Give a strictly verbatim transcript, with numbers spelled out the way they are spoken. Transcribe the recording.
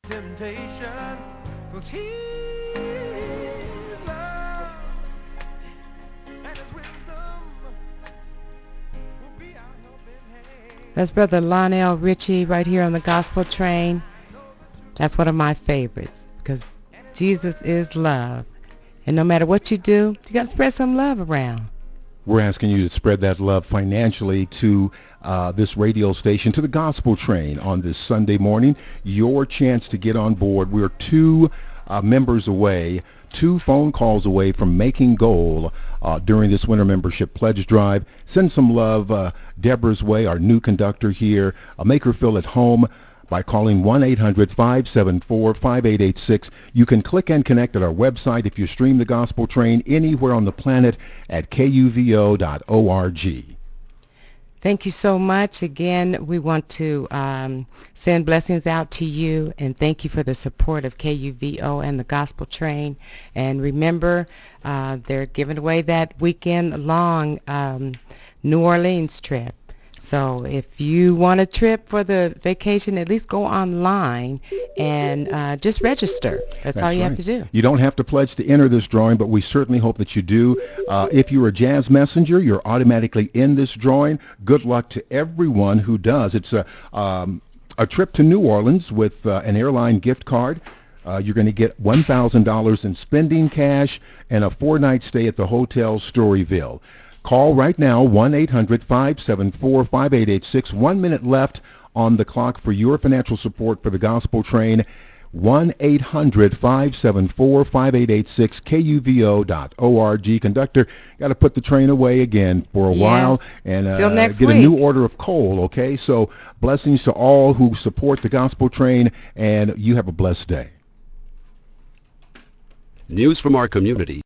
temptation, 'cause He's love, and His wisdom will be our helping hand. That's Brother Lionel Richie right here on the Gospel Train. That's one of my favorites because Jesus is love. And no matter what you do, you got to spread some love around. We're asking you to spread that love financially to uh, this radio station, to the Gospel Train on this Sunday morning. Your chance to get on board. We're two uh, members away, two phone calls away from making goal uh, during this winter membership pledge drive. Send some love uh, Deborah's way, our new conductor here. Uh, make her feel at home by calling one eight hundred five seven four five eight eight six. You can click and connect at our website if you stream the Gospel Train anywhere on the planet at K U V O dot org. Thank you so much. Again, we want to um, send blessings out to you and thank you for the support of K U V O and the Gospel Train. And remember, uh, they're giving away that weekend-long um, New Orleans trip. So if you want a trip for the vacation, at least go online and uh, just register. That's, That's all you right. have to do. You don't have to pledge to enter this drawing, but we certainly hope that you do. Uh, if you're a Jazz Messenger, you're automatically in this drawing. Good luck to everyone who does. It's a, um, a trip to New Orleans with uh, an airline gift card. Uh, you're going to get one thousand dollars in spending cash and a four-night stay at the Hotel Storyville. Call right now, one eight hundred five seven four five eight eight six. One minute left on the clock for your financial support for the Gospel Train. one eight hundred five seven four five eight eight six, K U V O dot org. Conductor, got to put the train away again for a yeah. while and uh, next get week. a new order of coal, okay? So blessings to all who support the Gospel Train, and you have a blessed day. News from our community.